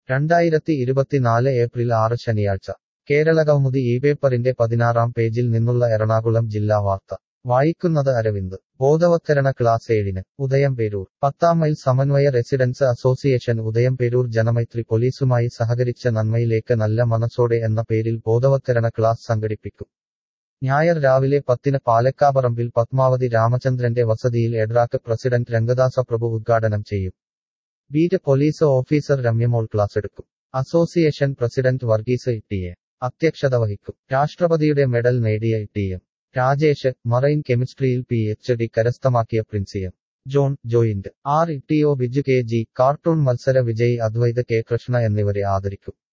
2024 April 6 ശനിയാഴ്ച കേരളകൗമുദി ഈ പേപ്പറിന്റെ 16-ാം പേജിൽ നിന്നുള്ള എറണാകുളം ജില്ലാ വാർത്ത വായിക്കുന്നത് അരവിന്ദ് ബോധവത്കരണ ക്ലാസ് 7-ന് ഉദയംപേരൂർ 10-ാം mile Samanvaya residents association Udayamperoor Janamaithri പോലീസുമായി സഹകരിച്ച നന്മയിലേക്ക് നല്ല മനസ്സോടെ എന്ന പേരിൽ ബോധവത്കരണ ക്ലാസ് സംഘടിപ്പിക്കും. ഞായർ രാവിലെ 10-ന് പാലക്കാപറമ്പിൽ പത്മാവതി രാമചന്ദ്രന്റെ വസതിയിൽ എഡ്രാക്ക് പ്രസിഡന്റ് രംഗദാസ പ്രഭു ഉദ്ഘാടനം ചെയ്യും. ബീറ്റ് പോലീസ് ഓഫീസർ രമ്യമോൾ ക്ലാസെടുക്കും. Association president Varghese ETA. അധ്യക്ഷത വഹിക്കും. രാഷ്ട്രപതിയുടെ മെഡൽ നേടിയ ഇ.ടി.എം. രാജേഷ്, മറൈൻ കെമിസ്ട്രിയിൽ PhD കരസ്ഥമാക്കിയ Princy M. John, joint R. ETO. Biju K. G, cartoon മത്സര വിജയി അദ്വൈത് കെ. കൃഷ്ണ എന്നിവരെ ആദരിക്കും.